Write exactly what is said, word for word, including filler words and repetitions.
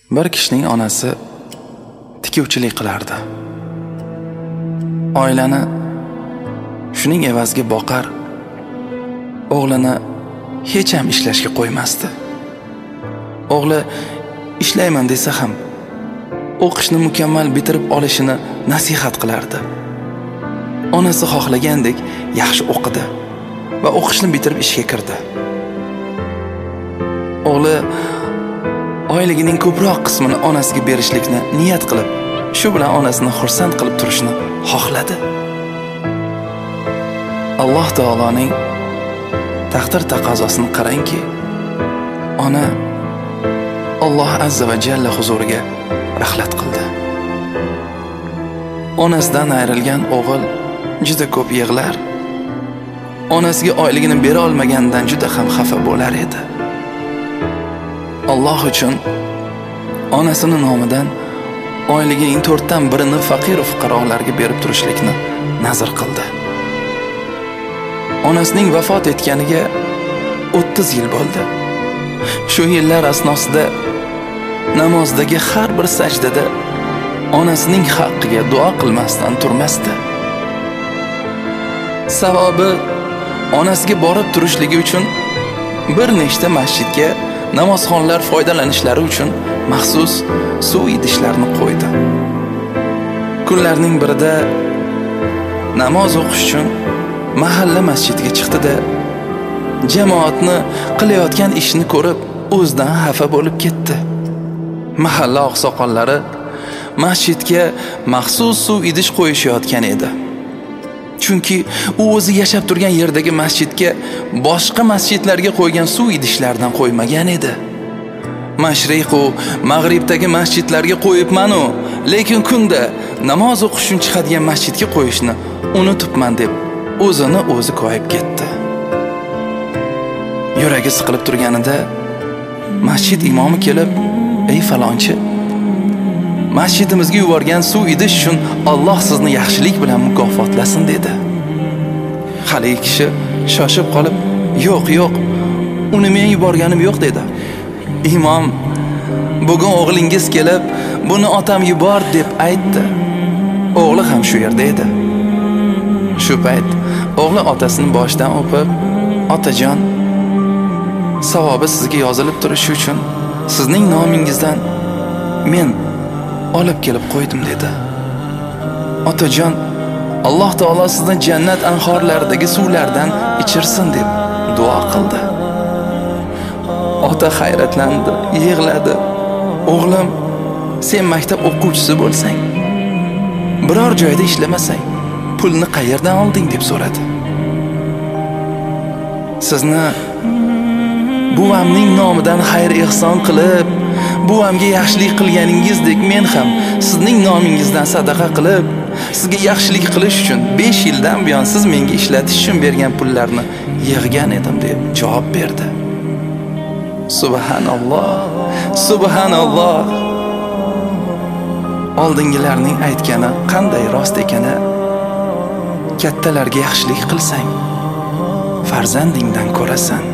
Bir kishining onasi tikuvchilik qilardi. Oilani shuning evaziga boqar, o'g'lini hech ham ishlashga qo'ymasdi. O'g'li ishlayman desa ham o'qishni mukammal bitirib olishini nasihat qilardi. Onasi xohlagandek yaxshi o'qidi va o'qishni bitirib ishga kirdi. O'g'li oyligining ko'proq qismini onasiga berishlikni niyat qilib, shu bilan onasini xursand qilib turishni xohladi. Alloh taoloning taqdir taqozosini qarangki, ona Alloh azza va jalla huzuriga rahlat qildi. Onasidan ayrilgan o'g'il juda ko'p yig'lar. Onasiga oyligini bera olmaganidan juda ham xafa bo'lar edi. Alloh uchun onasining nomidan oyligining to'rtdan birini faqir va fuqarolarga berib turishlikni nazr qildi. Onasining vafot etganiga o'ttiz yil bo'ldi. Shu yillar asnosida namozdagi har bir sajdada onasining haqqiga duo qilmasdan turmasdi. Savobi onasiga borib turishligi uchun bir nechta masjidga namozxonlar foydalanishlari uchun maxsus suv idishlarni qo'ydi. Kunlarning birida namoz o'qish uchun mahalla masjidiga chiqdi-da, jamoatni qilayotgan ishni ko'rib, o'zidan xafa bo'lib ketdi. Mahalla oqsoqollari masjidga maxsus suv idish qo'yishayotgan edi. Chunki u o'zi yashab turgan yerdagi masjidga boshqa masjidlarga qo'ygan suv idishlardan qo'ymagan edi. Mashriq va mag'ribdagi masjidlarga qo'yibman-u, lekin kunda namoz o'qish uchun chiqadigan masjidga qo'yishni unutibman deb o'zini o'zi ko'yib ketdi. Yuragi siqilib turganida masjid imomi kelib, "Ey falonchi, masjidimizga yuborgan suv idish uchun Alloh sizni yaxshilik bilan mukofotlasin" dedi. Hali kishi shoshib qolib, "Yo'q, yo'q, uni men yuborganim yo'q" dedi. Imom, "Bugun o'g'lingiz kelib, buni otam yubor" deb aytdi. O'g'li ham shu yerda edi. Shu payt o'g'li otasini boshidan o'pib, "Otajon, savobi sizga yozilib turishi uchun sizning nomingizdan men olib kelib qo'ydim" dedi. "Otajon, Alloh taolo sizni jannat anhorlaridagi suvlardan ichirsin" deb duo qildi. Ota hayratlandi, yig'ladi. "O'g'lim, sen maktab o'quvchisi bo'lsang, biror joyda ishlamasang, pulni qayerdan olding?" deb so'radi. "Sizni buvamning nomidan xayr ehson qilib, buvamga yaxshilik qilganingizdek men ham sizning nomingizdan sadaqa qilib, sizga yaxshilik qilish uchun besh yildan buyon siz menga ishlatish uchun bergan pullarni yig'gan edim" deb javob berdi. Subhanalloh, subhanalloh. Oldingilarning aytgani qanday rost ekani. Kattalarga yaxshilik qilsang, farzandingdan ko'rasan.